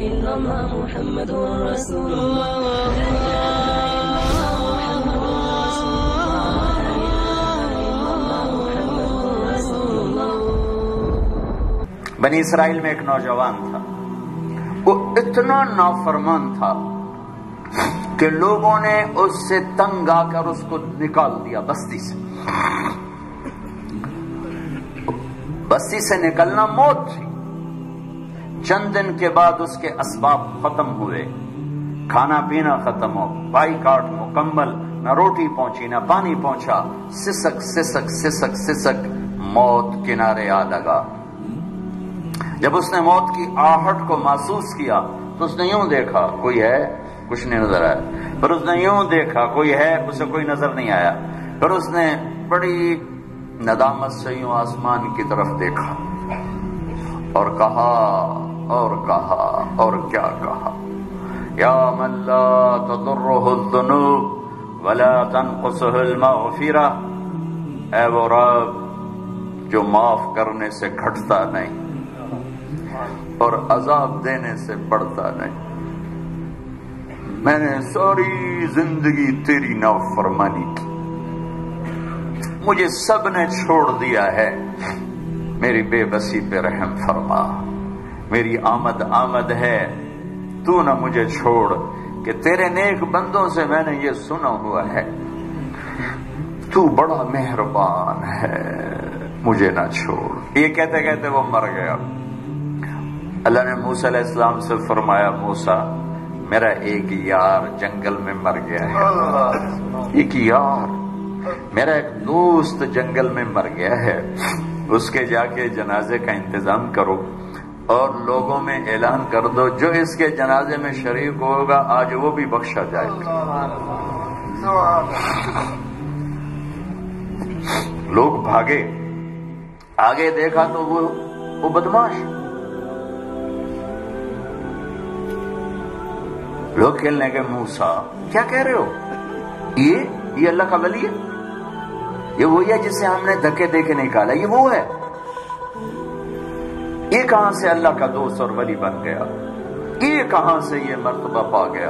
إلا الله محمد رسول الله بنی اسرائیل میں ایک نوجوان تھا، وہ اتنا نافرمان تھا کہ لوگوں نے اس سے تنگ آ کر اس کو نکال دیا بستی سے۔ بستی سے نکلنا موت تھی۔ چند دن کے بعد اس کے اسباب ختم ہوئے، کھانا پینا ختم ہو، بائی کاٹ مکمل، نہ روٹی پہنچی نہ پانی پہنچا، سسک سسک سسک سسک موت کنارے آ لگا۔ جب اس نے موت کی آہٹ کو محسوس کیا تو اس نے یوں دیکھا، کوئی ہے؟ کچھ نہیں نظر آیا۔ پھر اس نے یوں دیکھا، کوئی ہے؟ اسے کوئی نظر نہیں آیا۔ پھر اس نے بڑی ندامت سے یوں آسمان کی طرف دیکھا اور کہا اور کیا کہا، یا من لا تضرہ الذنوب ولا تنقصہ المغفرہ، اے وہ رب جو معاف کرنے سے گھٹتا نہیں اور عذاب دینے سے بڑھتا نہیں۔ میں نے ساری زندگی تیری نافرمانی کی، مجھے سب نے چھوڑ دیا ہے، میری بے بسی پہ رحم فرما، میری آمد ہے، تو نہ مجھے چھوڑ، کہ تیرے نیک بندوں سے میں نے یہ سنا ہوا ہے تو بڑا مہربان ہے، مجھے نہ چھوڑ۔ یہ کہتے کہتے وہ مر گیا۔ اللہ نے موسیٰ علیہ السلام سے فرمایا، موسیٰ میرا ایک یار جنگل میں مر گیا ہے، ایک یار میرا ایک دوست جنگل میں مر گیا ہے، اس کے جا کے جنازے کا انتظام کرو اور لوگوں میں اعلان کر دو جو اس کے جنازے میں شریک ہوگا آج وہ بھی بخشا جائے گا۔ لوگ بھاگے، آگے دیکھا تو وہ بدماش، لوگ کہنے لگے موسیٰ کیا کہہ رہے ہو، یہ اللہ کا ولی ہے، یہ وہی ہے جسے ہم نے دھکے دے کے نکالا، یہ وہ ہے، یہ کہاں سے اللہ کا دوست اور ولی بن گیا، یہ کہاں سے یہ مرتبہ پا گیا۔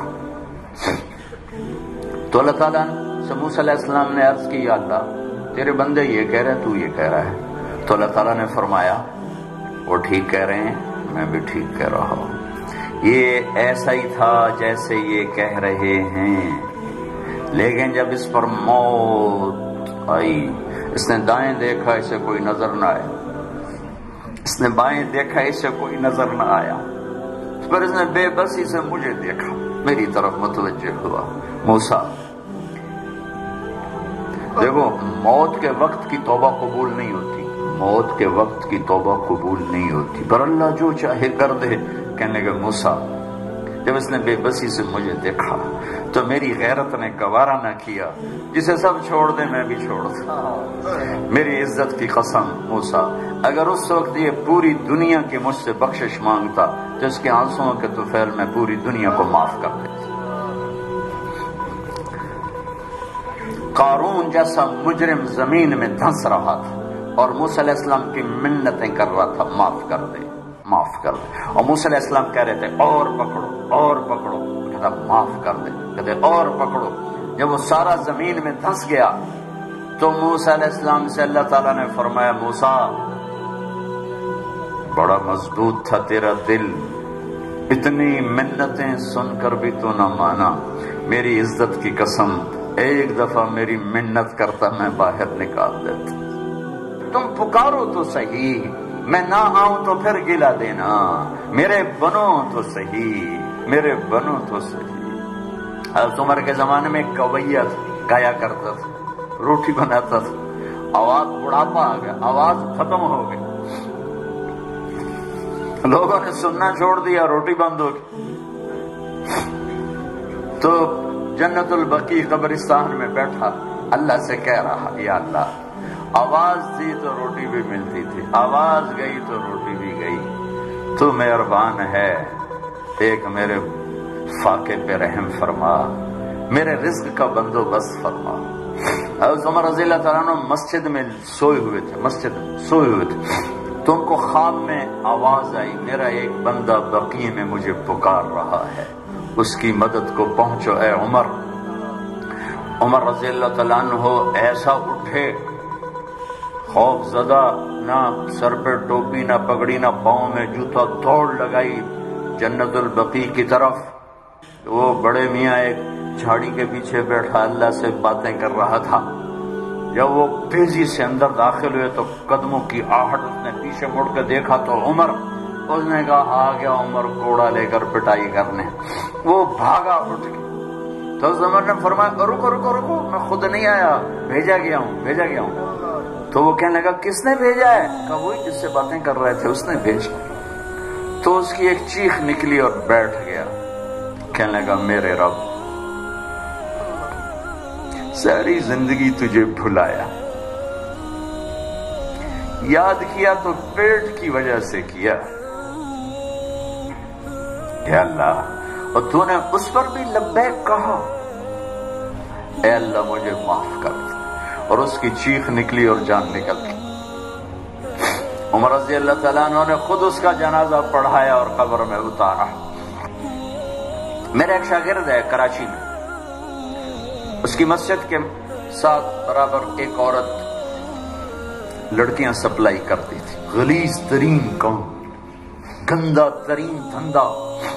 تو اللہ تعالیٰ سے موسیٰ علیہ السلام نے عرض کی، یا اللہ تیرے بندے یہ کہہ رہے تو یہ کہہ رہا ہے۔ تو اللہ تعالیٰ نے فرمایا وہ ٹھیک کہہ رہے ہیں، میں بھی ٹھیک کہہ رہا ہوں، یہ ایسا ہی تھا جیسے یہ کہہ رہے ہیں، لیکن جب اس پر موت آئی، اس نے دائیں دیکھا اسے کوئی نظر نہ آیا، اس نے بائیں دیکھا اسے کوئی نظر نہ آیا، پھر اس نے بے بسی سے مجھے دیکھا، میری طرف متوجہ ہوا۔ موسیٰ دیکھو، موت کے وقت کی توبہ قبول نہیں ہوتی، موت کے وقت کی توبہ قبول نہیں ہوتی، پر اللہ جو چاہے کر دے۔ کہنے لگے موسیٰ جب اس نے بے بسی سے مجھے دیکھا تو میری غیرت نے گوارا نہ کیا، جسے سب چھوڑ دیں میں بھی چھوڑ دوں۔ میری عزت کی قسم موسیٰ، اگر اس وقت یہ پوری دنیا کی مجھ سے بخشش مانگتا تو اس کے آنسوؤں کے طفیل میں پوری دنیا کو معاف کر دیتا۔ قارون جیسا مجرم زمین میں دھنس رہا تھا اور موسیٰ علیہ السلام کی منتیں کر رہا تھا، معاف کر دے معاف کر دے، اور موسیٰ علیہ السلام کہہ رہے تھے اور پکڑو، کہتا معاف کر دے، کہتے اور پکڑو۔ جب وہ سارا زمین میں دھنس گیا تو موسیٰ علیہ السلام سے اللہ تعالیٰ نے فرمایا، موسیٰ بڑا مضبوط تھا تیرا دل، اتنی منتیں سن کر بھی تو نہ مانا، میری عزت کی قسم ایک دفعہ میری منت کرتا میں باہر نکال دیتا، تم پکارو تو صحیح، میں نہ آؤں تو پھر گلا دینا، میرے بنو تو صحیح، میرے بنو تو صحیح۔ حضرت عمر کے زمانے میں کویہ گایا کرتا تھا، روٹی بناتا تھا، آواز بڑھاپا آ گیا، آواز ختم ہو گئی، لوگوں نے سننا چھوڑ دیا، روٹی بند ہو گئی، تو جنت البقیع قبرستان میں بیٹھا اللہ سے کہہ رہا، یا اللہ آواز تھی تو روٹی بھی ملتی تھی، آواز گئی تو روٹی بھی گئی، تو مہربان ہے، ایک میرے فاقے پہ رحم فرما، میرے رزق کا بندوبست فرما۔ حضرت عمر رضی اللہ تعالیٰ عنہ مسجد میں سوئے ہوئے تھے، تو ان کو خواب میں آواز آئی، میرا ایک بندہ بقیع میں مجھے پکار رہا ہے، اس کی مدد کو پہنچو اے عمر۔ عمر رضی اللہ تعالیٰ عنہ ایسا اٹھے، خوف زدہ، نہ سر پہ ٹوپی، نہ پگڑی، نہ پاؤں میں جوتا، دوڑ لگائی جنت البقیع کی طرف۔ وہ بڑے میاں ایک جھاڑی کے پیچھے بیٹھا اللہ سے باتیں کر رہا تھا۔ جب وہ تیزی سے اندر داخل ہوئے تو قدموں کی آہٹ، اس نے پیچھے مڑ کے دیکھا تو عمر، اس نے کہا آ گیا عمر کوڑا لے کر پٹائی کرنے۔ وہ بھاگا اٹھ کے، تو اس عمر نے فرمایا رکو رکو رکو، میں خود نہیں آیا، بھیجا گیا ہوں۔ تو وہ کہنے لگا کس نے بھیجا ہے؟ کہا وہی جس سے باتیں کر رہے تھے، اس نے بھیجا۔ تو اس کی ایک چیخ نکلی اور بیٹھ گیا، کہنے لگا میرے رب، ساری زندگی تجھے بھلایا، یاد کیا تو پیٹ کی وجہ سے کیا، اے اللہ، اور تو نے اس پر بھی لبیک کہا، اے اللہ مجھے معاف کر دے۔ اور اس کی چیخ نکلی اور جان نکل گئی۔ عمر رضی اللہ تعالیٰ عنہ نے خود اس کا جنازہ پڑھایا اور قبر میں اتارا۔ میرا ایک شاگرد ہے کراچی میں، اس کی مسجد کے ساتھ برابر ایک عورت لڑکیاں سپلائی کرتی تھی، غلیظ ترین کام، گندا ترین دھندا۔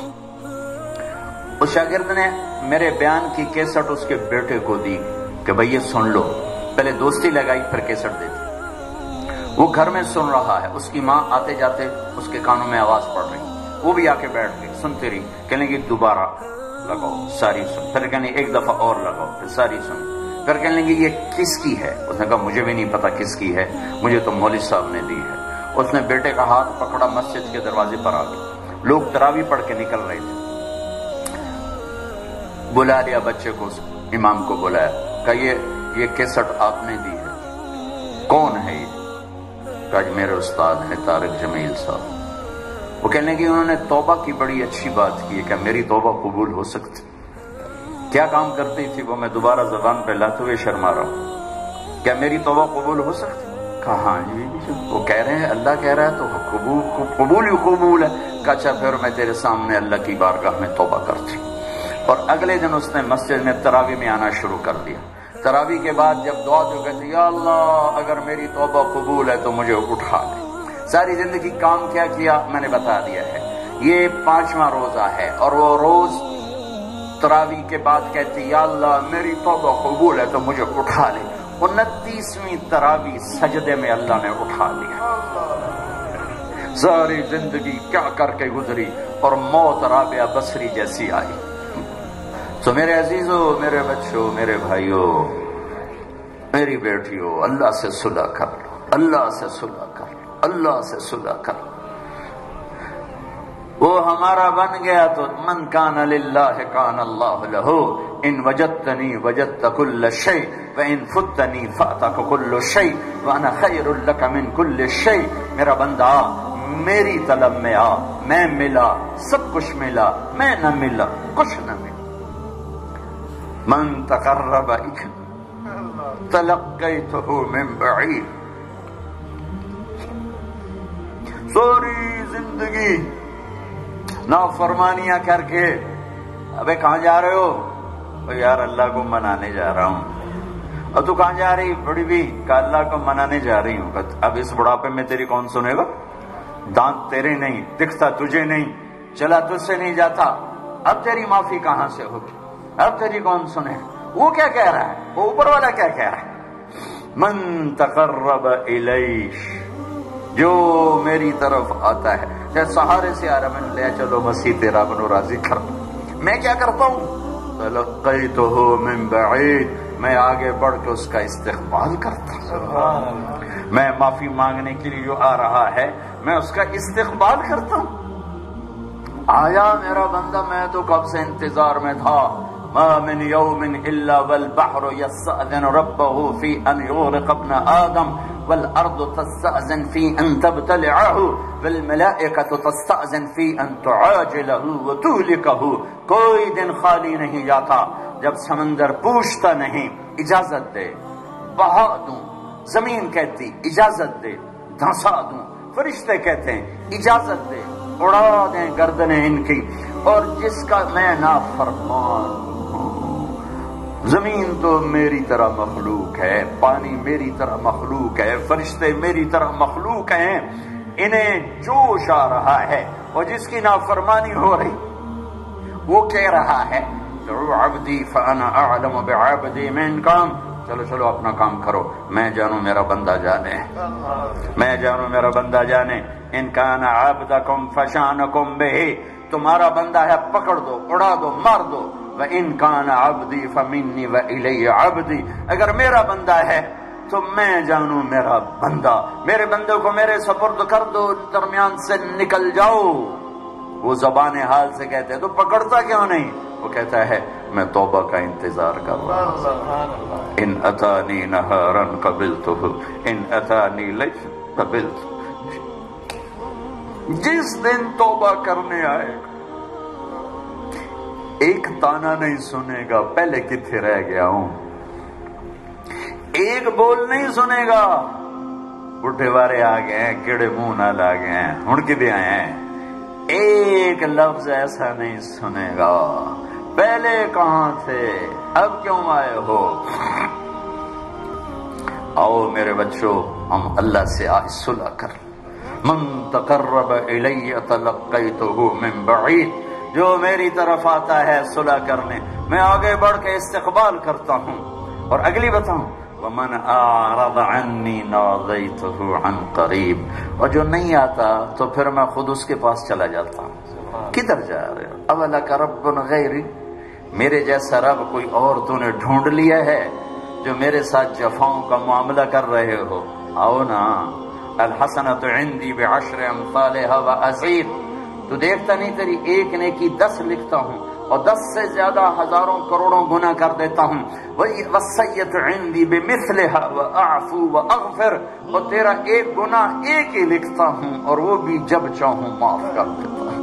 اس شاگرد نے میرے بیان کی کیسٹ اس کے بیٹے کو دی کہ بھئی یہ سن لو، پہلے دوستی لگائی پھر کیسٹ دے دی۔ وہ گھر میں سن رہا ہے، اس کی ماں آتے جاتے اس کے کانوں میں آواز پڑ رہی، وہ بھی آ کے بیٹھ گئی، سنتی رہی، کہنے لگی دوبارہ لگاؤ، ساری سن، پھر کہنے ایک دفعہ اور لگاؤ، پھر ساری سن، پھر کہنے لگی یہ کس کی ہے؟ اس نے کہا مجھے بھی نہیں پتا کس کی ہے، مجھے تو مولوی صاحب نے دی ہے۔ اس نے بیٹے کا ہاتھ پکڑا، مسجد کے دروازے پر آ گیا، لوگ تراویح پڑھ کے نکل رہے تھے، بلا لیا بچے کو، امام کو بلایا، کہا یہ کیسٹ آپ نے دی ہے، کون ہے یہ؟ کہا میرے استاد ہیں طارق جمیل صاحب۔ وہ کہنے کہ انہوں نے توبہ کی بڑی اچھی بات کی ہے، کہ میری توبہ قبول ہو سکتی؟ کیا کام کرتی تھی وہ؟ میں دوبارہ زبان پہ لاتے ہوئے شرما رہا ہوں، کیا میری توبہ قبول ہو سکتی؟ کہا ہاں جی، وہ کہہ رہے ہیں اللہ کہہ رہا ہے تو قبول ہی قبول ہے۔ کہا اچھا پھر میں تیرے سامنے اللہ کی بارگاہ میں توبہ کرتی۔ اور اگلے دن اس نے مسجد میں تراویح میں آنا شروع کر دیا۔ تراویح کے بعد جب دعا جو کہتے یا اللہ اگر میری توبہ قبول ہے تو مجھے اٹھا لے۔ ساری زندگی کام کیا کیا میں نے بتا دیا ہے، یہ 5واں روزہ ہے، اور وہ روز تراویح کے بعد کہتی یا اللہ میری توبہ قبول ہے تو مجھے اٹھا لے۔ 29ویں تراویح سجدے میں اللہ نے اٹھا لیا۔ ساری زندگی کیا کر کے گزری، اور موت رابعہ بصری جیسی آئی۔ تو میرے عزیزوں، میرے بچوں، میرے بھائیوں، میری بیٹیوں، اللہ سے صلح کر لو، اللہ سے صلح کر لو، اللہ سے صلح کر لو۔ وہ ہمارا بن گیا تو من کان للہ کان اللہ لہ، ان وجدتنی وجدت کل شیء وان فتنی فاتک کل شیء وانا خیر لک من کل شیء۔ میرا بندہ میری طلب میں آ، میں ملا، سب کچھ ملا، میں نہ ملا، کچھ نہ ملا۔ من تقرب تلقیتہ من بعید۔ ساری زندگی نافرمانیاں کر کے، ابے کہاں جا رہے ہو؟ یار اللہ کو منانے جا رہا ہوں۔ اور تو کہاں جا رہی بڑی بھی؟ کہ اللہ کو منانے جا رہی ہوں۔ اب اس بڑھاپے میں تیری کون سنے گا؟ دانت تیرے نہیں، دکھتا تجھے نہیں، چلا تجھ سے نہیں جاتا، اب تیری معافی کہاں سے ہوگی؟ اب تیری کون سنے؟ وہ کیا کہہ رہا ہے؟ وہ اوپر والا کیا کہہ رہا ہے؟ من تقرب الیش، جو میری طرف آتا ہے، جیسے سہارے سے آ رہا، میں نے لے چلو مسیح تیرا بنو راضی کر، میں کیا کرتا ہوں؟ تلقیتہ من بعید، میں آگے بڑھ کے اس کا استقبال کرتا ہوں۔ میں معافی مانگنے کے لیے جو آ رہا ہے میں اس کا استقبال کرتا ہوں۔ آیا میرا بندہ، میں تو کب سے انتظار میں تھا۔ ما من يوم الا والبحر يستأذن ربه في ان يغرق ابن آدم والارض تستأذن في ان تبتلعه والملائكة تستأذن في ان تعاجله وتهلكه۔ کوئی دن خالی نہیں جاتا جب سمندر پوچھتا نہیں اجازت دے، بہا دوں، زمین کہتی اجازت دے، دھنسا دوں، فرشتے کہتے ہیں اجازت دے اڑا دیں گردنیں ان کی، اور جس کا میں نافرمان ہوں۔ زمین تو میری طرح مخلوق ہے، پانی میری طرح مخلوق ہے، فرشتے میری طرح مخلوق ہیں، انہیں جوش آ رہا ہے، اور جس کی نافرمانی ہو رہی وہ کہہ رہا ہے عبدی فانا اعلم بعبدی من کام، چلو چلو اپنا کام کرو، میں جانوں میرا بندہ جانے، میں جانوں میرا بندہ جانے۔ ان کان عبدکم فشانکم بہ، تمہارا بندہ ہے پکڑ دو، اڑا دو، مار دو۔ وان کان عبدی فمنی والی عبدی، اگر میرا بندہ ہے تو میں جانوں میرا بندہ، میرے بندے کو میرے سپرد کر دو، درمیان سے نکل جاؤ۔ وہ زبان حال سے کہتے ہیں تو پکڑتا کیوں نہیں؟ وہ کہتا ہے میں توبہ کا انتظار کر رہا ہوں۔ ان اتانی نہارا قبلتہ ان اتانی لیلا قبلتہ، جس دن توبہ کرنے آئے گا ایک تانا نہیں سنے گا پہلے کتنے رہ گیا ہوں، ایک بول نہیں سنے گا بڈھے وارے آ گئے ہیں، کیڑے منہ نال آ گئے ہیں، ہن کدے آئے ہیں، ایک لفظ ایسا نہیں سنے گا پہلے کہاں تھے اب کیوں آئے ہو۔ آؤ میرے بچوں ہم اللہ سے آج صلح کر، من تقرب الی تلقیتہ من بعید، جو میری طرف آتا ہے صلح کرنے میں آگے بڑھ کے استقبال کرتا ہوں۔ اور اگلی بتاؤں ومن اعرض عنی نادیتہ عن قریب، اور جو نہیں آتا تو پھر میں خود اس کے پاس چلا جاتا ہوں۔ کدھر جا رہے ہو؟ اولک رب غیری، میرے جیسا رب کوئی اور تو نے ڈھونڈ لیا ہے جو میرے ساتھ جفاؤں کا معاملہ کر رہے ہو؟ آؤ نا، الحسنۃ عندی بعشر امثالها وازید، تو دیکھتا نہیں تیری ایک نیکی 10 لکھتا ہوں اور 10 سے زیادہ ہزاروں کروڑوں گناہ کر دیتا ہوں۔ والسیئۃ عندی بمثلها واعفو واغفر، اور تیرا ایک گناہ ایک ہی لکھتا ہوں اور وہ بھی جب چاہوں معاف کر دیتا ہوں۔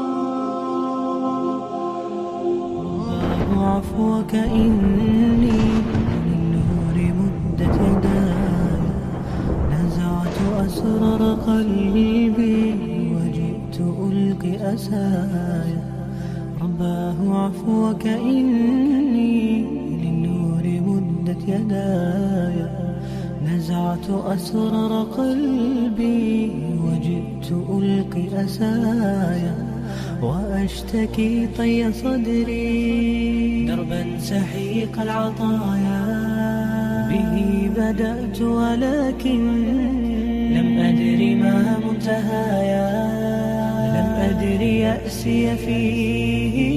عفوك إني للنور مدت يداي، نزعت أسرار قلبي وجئت ألقي أسايا، رباه عفوك إني للنور مدت يداي، نزعت أسرار قلبي وجئت ألقي أسايا، وأشتكي طي صدري دربا سحيق العطايا، به بدأت ولكن لم أدر ما منتهايا، لم أدر يأسي فيه